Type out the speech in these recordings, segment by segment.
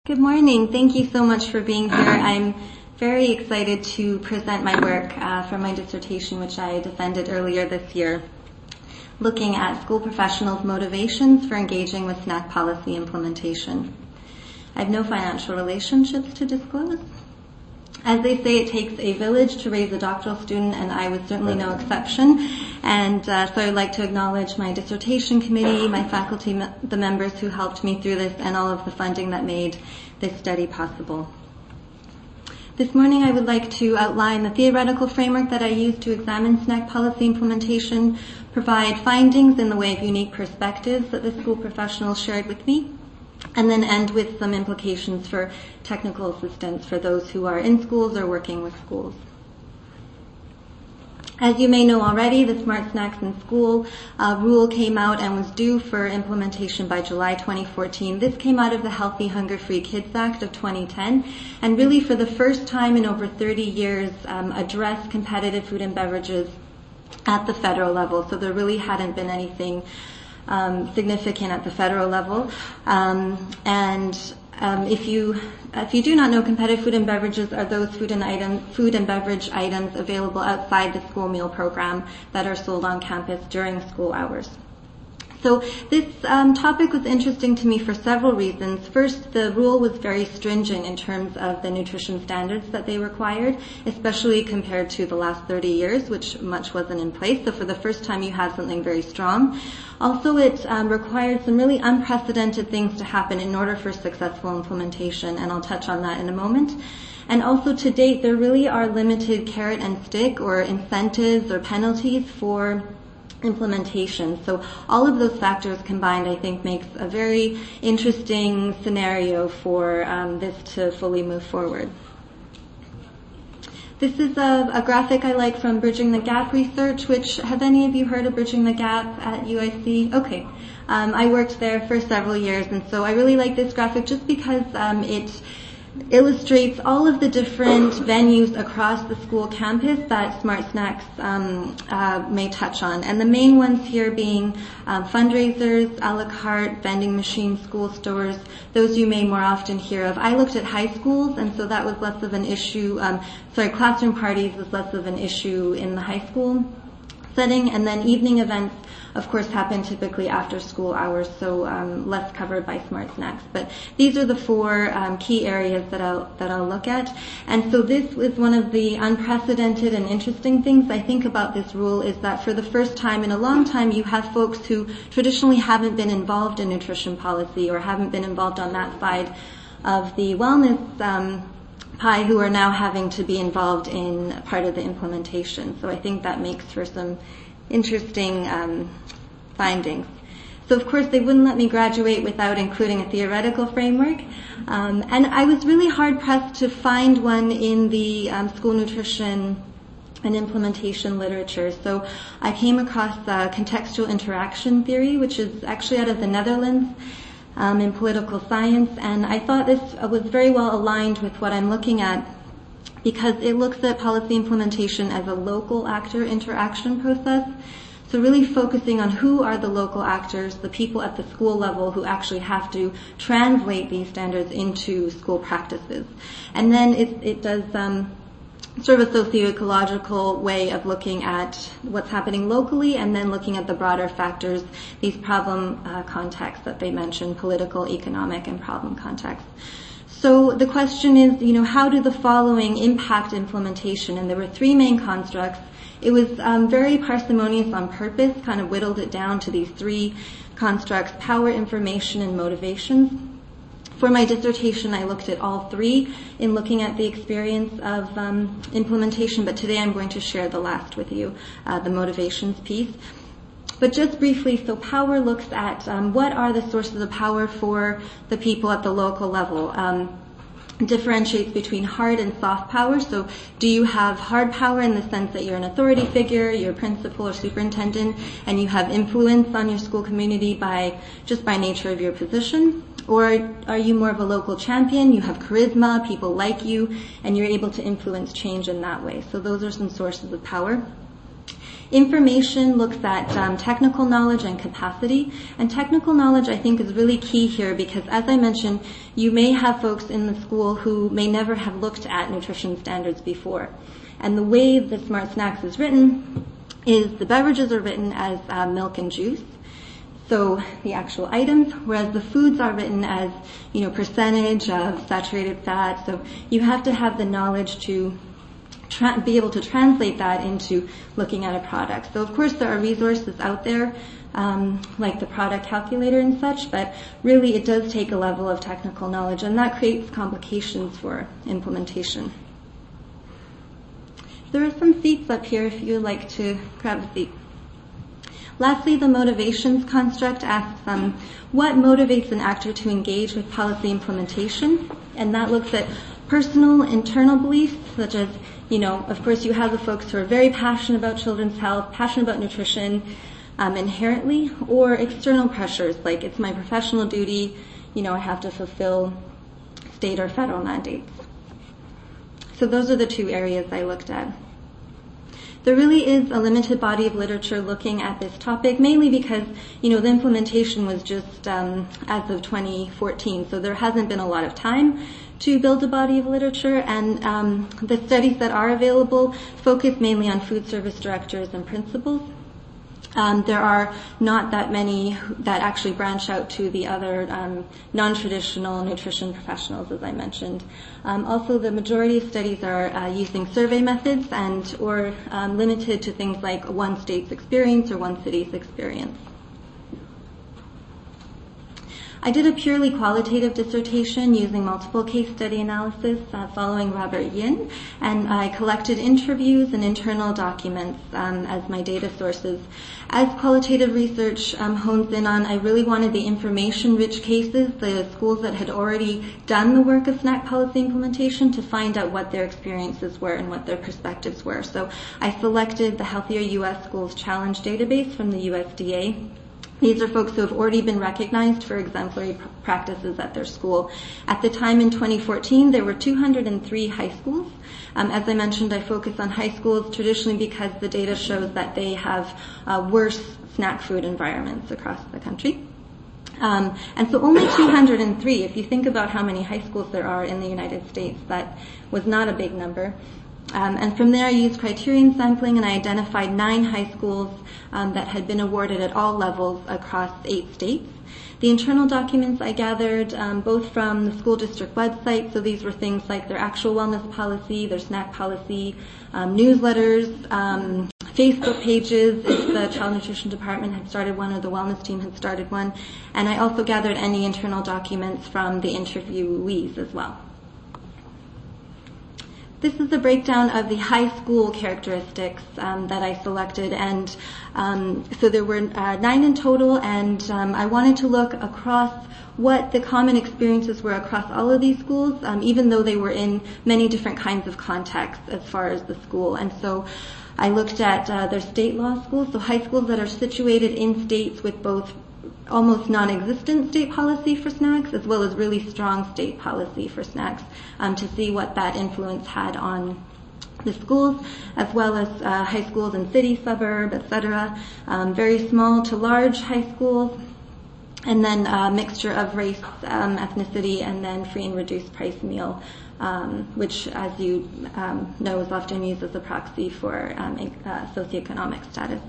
Good morning. Thank you so much for being here. I'm very excited to present my work for my dissertation, which I defended earlier this year, looking at school professionals' motivations for engaging with SNAC policy implementation. I have no financial relationships to disclose. As they say, it takes a village to raise a doctoral student, and I was certainly no exception. And so I'd like to acknowledge my dissertation committee, my faculty, the members who helped me through this, and all of the funding that made this study possible. This morning I would like to outline the theoretical framework that I used to examine SNAC policy implementation, provide findings in the way of unique perspectives that the school professionals shared with me, and then end with some implications for technical assistance for those who are in schools or working with schools. As you may know already, the Smart Snacks in School rule came out and was due for implementation by July 2014. This came out of the Healthy Hunger-Free Kids Act of 2010, and really for the first time in over 30 years addressed competitive food and beverages at the federal level. So there really hadn't been anything significant at the federal level. If you do not know, competitive food and beverages are those food and beverage items available outside the school meal program that are sold on campus during school hours. So this topic was interesting to me for several reasons. First, the rule was very stringent in terms of the nutrition standards that they required, especially compared to the last 30 years, which much wasn't in place. So for the first time, you had something very strong. Also, it required some really unprecedented things to happen in order for successful implementation, and I'll touch on that in a moment. And also, to date, there really are limited carrot and stick or incentives or penalties for implementation. So all of those factors combined, I think, makes a very interesting scenario for this to fully move forward. This is a graphic I like from Bridging the Gap research, which, have any of you heard of Bridging the Gap at UIC? Okay. I worked there for several years, and so I really like this graphic just because it illustrates all of the different venues across the school campus that Smart Snacks may touch on. And the main ones here being fundraisers, a la carte, vending machines, school stores, those you may more often hear of. I looked at high schools, and so that was less of an issue. Classroom parties was less of an issue in the high school setting, and then evening events, of course, happen typically after school hours, so less covered by Smart Snacks. But these are the four key areas that I'll look at. And so this is one of the unprecedented and interesting things I think about this rule, is that for the first time in a long time, you have folks who traditionally haven't been involved in nutrition policy or haven't been involved on that side of the wellness pie who are now having to be involved in part of the implementation. So I think that makes for some interesting findings. So of course they wouldn't let me graduate without including a theoretical framework. And I was really hard pressed to find one in the school nutrition and implementation literature. So I came across contextual interaction theory, which is actually out of the Netherlands, in political science, and I thought this was very well aligned with what I'm looking at, because it looks at policy implementation as a local actor interaction process. So really focusing on who are the local actors, the people at the school level who actually have to translate these standards into school practices. And then it does sort of a socio-ecological way of looking at what's happening locally and then looking at the broader factors, these problem contexts that they mentioned, political, economic, and problem contexts. So the question is, how do the following impact implementation? And there were three main constructs. It was very parsimonious on purpose, kind of whittled it down to these three constructs: power, information, and motivation. For my dissertation, I looked at all three in looking at the experience of implementation, but today I'm going to share the last with you, the motivations piece. But just briefly, so power looks at what are the sources of power for the people at the local level. Differentiates between hard and soft power. So do you have hard power in the sense that you're an authority figure, you're a principal or superintendent, and you have influence on your school community by nature of your position? Or are you more of a local champion? You have charisma, people like you, and you're able to influence change in that way. So those are some sources of power. Information looks at technical knowledge and capacity, and technical knowledge I think is really key here because, as I mentioned, you may have folks in the school who may never have looked at nutrition standards before. And the way the Smart Snacks is written is the beverages are written as milk and juice, so the actual items, whereas the foods are written as, percentage of saturated fat. So you have to have the knowledge to be able to translate that into looking at a product. So of course there are resources out there, like the product calculator and such, but really it does take a level of technical knowledge, and that creates complications for implementation. There are some seats up here if you would like to grab a seat. Lastly, the motivations construct asks what motivates an actor to engage with policy implementation, and that looks at personal, internal beliefs, such as, of course you have the folks who are very passionate about children's health, passionate about nutrition inherently, or external pressures, like it's my professional duty, I have to fulfill state or federal mandates. So those are the two areas I looked at. There really is a limited body of literature looking at this topic, mainly because, the implementation was just as of 2014, so there hasn't been a lot of time to build a body of literature, and the studies that are available focus mainly on food service directors and principals. There are not that many that actually branch out to the other non-traditional nutrition professionals, as I mentioned. Also, the majority of studies are using survey methods or limited to things like one state's experience or one city's experience. I did a purely qualitative dissertation using multiple case study analysis following Robert Yin, and I collected interviews and internal documents as my data sources. As qualitative research hones in on, I really wanted the information-rich cases, the schools that had already done the work of snack policy implementation, to find out what their experiences were and what their perspectives were. So I selected the Healthier U.S. Schools Challenge database from the USDA. These are folks who have already been recognized for exemplary practices at their school. At the time in 2014, there were 203 high schools. As I mentioned, I focus on high schools traditionally because the data shows that they have worse snack food environments across the country. And so only 203, if you think about how many high schools there are in the United States, that was not a big number. And from there I used criterion sampling, and I identified 9 high schools that had been awarded at all levels across 8 states. The internal documents I gathered both from the school district website, so these were things like their actual wellness policy, their snack policy, newsletters, Facebook pages if the child nutrition department had started one or the wellness team had started one, and I also gathered any internal documents from the interviewees as well. This is a breakdown of the high school characteristics that I selected, and so there were 9 in total, and I wanted to look across what the common experiences were across all of these schools, even though they were in many different kinds of contexts as far as the school. And so I looked at their state law schools, so high schools that are situated in states with both almost non-existent state policy for snacks as well as really strong state policy for snacks, to see what that influence had on the schools, as well as high schools in city, suburb, etc., very small to large high schools, and then a mixture of race, ethnicity, and then free and reduced price meal, which, as you know, is often used as a proxy for socioeconomic status.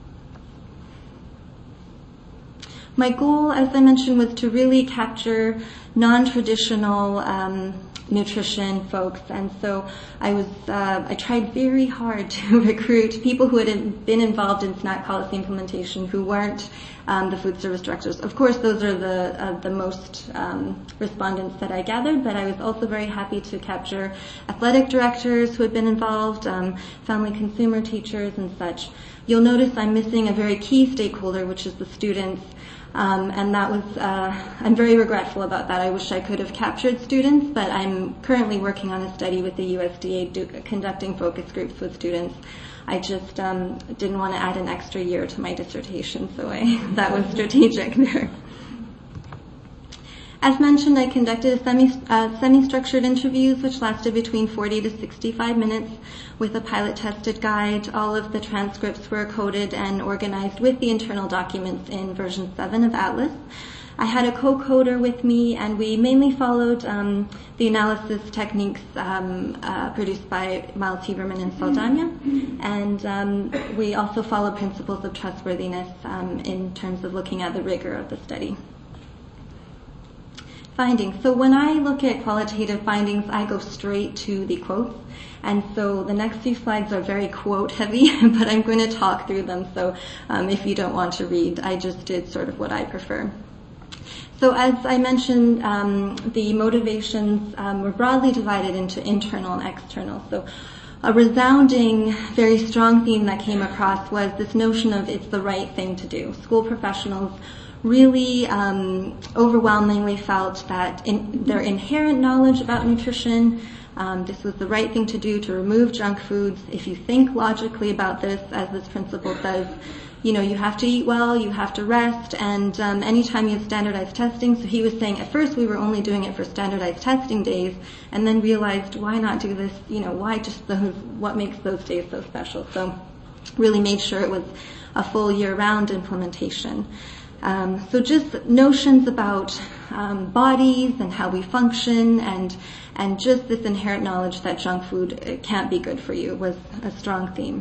My goal, as I mentioned, was to really capture non-traditional nutrition folks, and so I tried very hard to recruit people who had been involved in snack policy implementation who weren't the food service directors. Of course, those are the most respondents that I gathered, but I was also very happy to capture athletic directors who had been involved, family consumer teachers and such. You'll notice I'm missing a very key stakeholder, which is the students. And that was, I'm very regretful about that. I wish I could have captured students, but I'm currently working on a study with the USDA conducting focus groups with students. I just didn't want to add an extra year to my dissertation, so that was strategic there. As mentioned, I conducted semi-structured interviews, which lasted between 40 to 65 minutes with a pilot-tested guide. All of the transcripts were coded and organized with the internal documents in version 7 of Atlas. I had a co-coder with me, and we mainly followed the analysis techniques produced by Miles Huberman and Saldana, and we also followed principles of trustworthiness in terms of looking at the rigor of the study. Findings. So when I look at qualitative findings, I go straight to the quotes. And so the next few slides are very quote heavy, but I'm going to talk through them. So if you don't want to read, I just did sort of what I prefer. So as I mentioned, the motivations were broadly divided into internal and external. So a resounding, very strong theme that came across was this notion of it's the right thing to do. School professionals really overwhelmingly felt that their inherent knowledge about nutrition, this was the right thing to do to remove junk foods. If you think logically about this, as this principle says, you have to eat well, you have to rest, and anytime you have standardized testing. So he was saying at first we were only doing it for standardized testing days, and then realized why not do this, why just those, what makes those days so special. So really made sure it was a full year-round implementation. So just notions about bodies and how we function and just this inherent knowledge that junk food can't be good for you was a strong theme.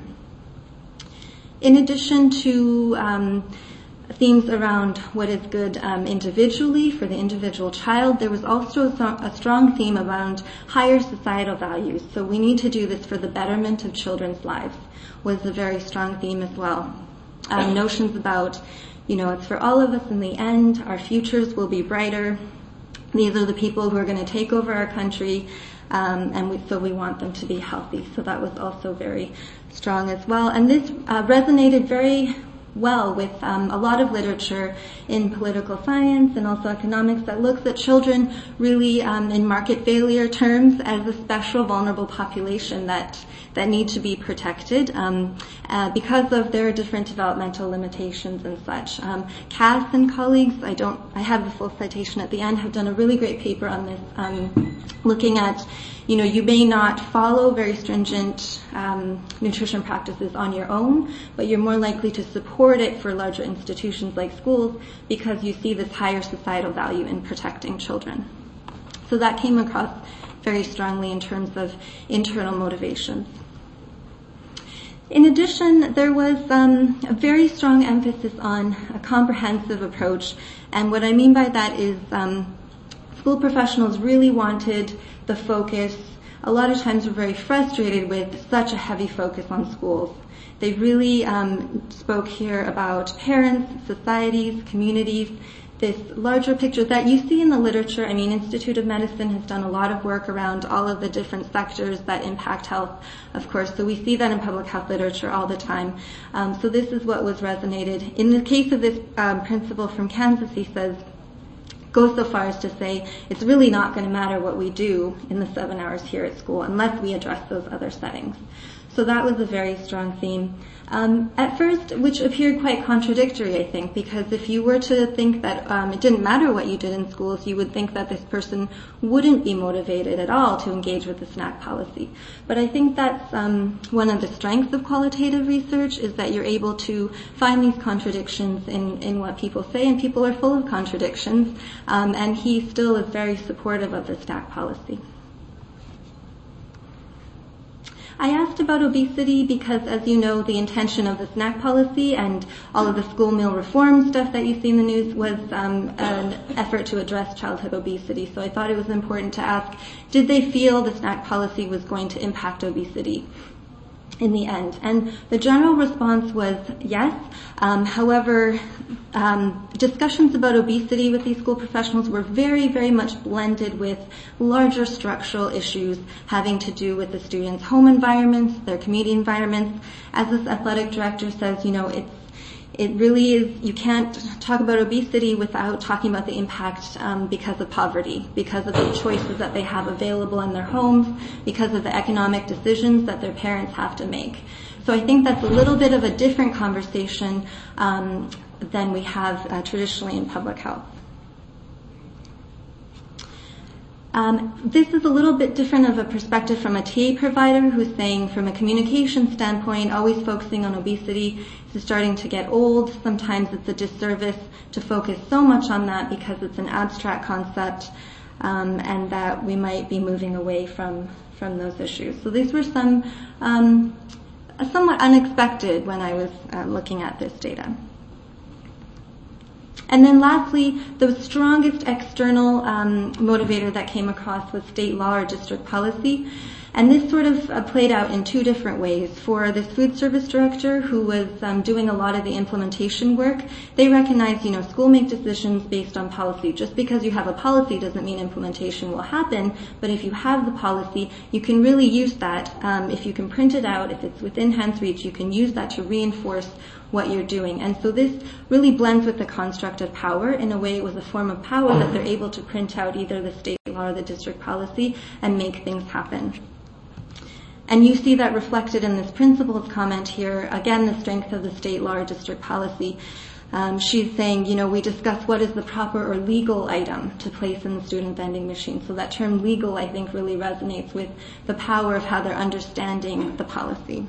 In addition to themes around what is good individually for the individual child, there was also a strong theme around higher societal values. So we need to do this for the betterment of children's lives was a very strong theme as well. Notions about it's for all of us in the end. Our futures will be brighter. These are the people who are going to take over our country, so we want them to be healthy. So that was also very strong as well. And this resonated very well with a lot of literature in political science and also economics that looks at children really in market failure terms as a special vulnerable population that need to be protected because of their different developmental limitations and such. Cass and colleagues, I have the full citation at the end, have done a really great paper on this, looking at, you may not follow very stringent nutrition practices on your own, but you're more likely to support it for larger institutions like schools because you see this higher societal value in protecting children. So that came across very strongly in terms of internal motivations. In addition, there was a very strong emphasis on a comprehensive approach, and what I mean by that is school professionals really wanted the focus. A lot of times we're very frustrated with such a heavy focus on schools. They really spoke here about parents, societies, communities, this larger picture that you see in the literature. Institute of Medicine has done a lot of work around all of the different sectors that impact health, of course. So we see that in public health literature all the time. So this is what was resonated. In the case of this principal from Kansas, he says, goes so far as to say it's really not going to matter what we do in the 7 hours here at school unless we address those other settings. So that was a very strong theme. At first, which appeared quite contradictory, I think, because if you were to think that it didn't matter what you did in schools, you would think that this person wouldn't be motivated at all to engage with the snack policy. But I think that's one of the strengths of qualitative research, is that you're able to find these contradictions in what people say, and people are full of contradictions, and he still is very supportive of the snack policy. I asked about obesity because, as you know, the intention of the snack policy and all of the school meal reform stuff that you see in the news was an effort to address childhood obesity. So I thought it was important to ask, did they feel the snack policy was going to impact obesity in the end? And the general response was yes. However, discussions about obesity with these school professionals were very, very much blended with larger structural issues having to do with the students' home environments, their community environments. As this athletic director says, it really is, you can't talk about obesity without talking about the impact because of poverty, because of the choices that they have available in their homes, because of the economic decisions that their parents have to make. So I think that's a little bit of a different conversation than we have traditionally in public health. This is a little bit different of a perspective from a TA provider who's saying from a communication standpoint, always focusing on obesity is starting to get old. Sometimes it's a disservice to focus so much on that because it's an abstract concept, and that we might be moving away from those issues. So these were some somewhat unexpected when I was looking at this data. And then lastly, the strongest external motivator that came across was state law or district policy. And this sort of played out in two different ways. For this food service director who was doing a lot of the implementation work, they recognized, school make decisions based on policy. Just because you have a policy doesn't mean implementation will happen, but if you have the policy, you can really use that. If you can print it out, if it's within hand's reach, you can use that to reinforce what you're doing. And so this really blends with the construct of power. In a way, it was a form of power that they're able to print out either the state law or the district policy and make things happen. And you see that reflected in this principal's comment here. Again, the strength of the state law or district policy. She's saying, we discuss what is the proper or legal item to place in the student vending machine. So that term legal, I think, really resonates with the power of how they're understanding the policy.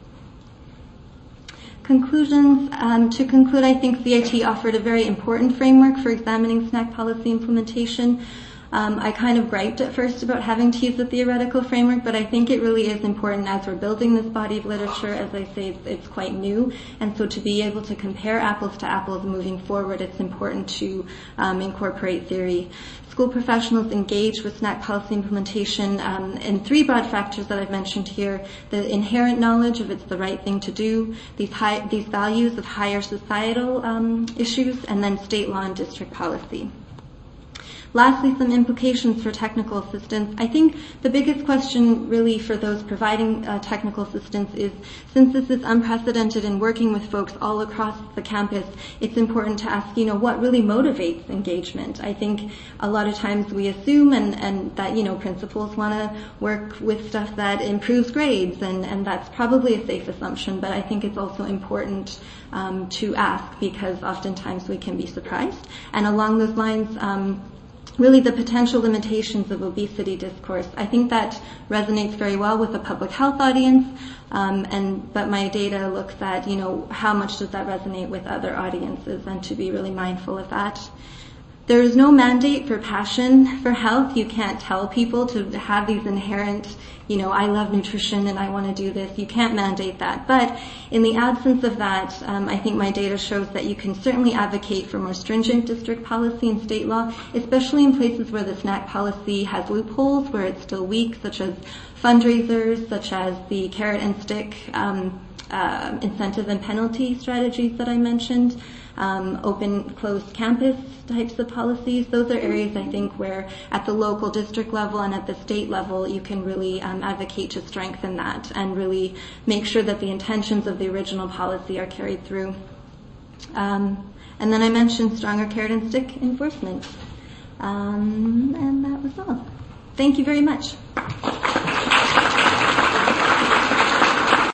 Conclusions. To conclude, I think CIT offered a very important framework for examining snack policy implementation. I kind of griped at first about having to use a theoretical framework, but I think it really is important as we're building this body of literature. As I say, it's quite new, and so to be able to compare apples to apples moving forward, it's important to incorporate theory. School professionals engage with snack policy implementation in three broad factors that I've mentioned here: the inherent knowledge of it's the right thing to do, these values of higher societal issues, and then state law and district policy. Lastly, some implications for technical assistance. I think the biggest question really for those providing technical assistance is, since this is unprecedented in working with folks all across the campus, it's important to ask, what really motivates engagement. I think a lot of times we assume and that, principals want to work with stuff that improves grades, and that's probably a safe assumption, but I think it's also important to ask, because oftentimes we can be surprised. And along those lines, really the potential limitations of obesity discourse. I think that resonates very well with the public health audience, but my data looks at, how much does that resonate with other audiences, and to be really mindful of that. There is no mandate for passion for health. You can't tell people to have these inherent, I love nutrition and I want to do this. You can't mandate that. But in the absence of that, I think my data shows that you can certainly advocate for more stringent district policy and state law, especially in places where the snack policy has loopholes, where it's still weak, such as fundraisers, such as the carrot and stick incentive and penalty strategies that I mentioned. Open, closed campus types of policies. Those are areas I think where at the local district level and at the state level you can really advocate to strengthen that and really make sure that the intentions of the original policy are carried through. And then I mentioned stronger carrot and stick enforcement. And that was all. Thank you very much.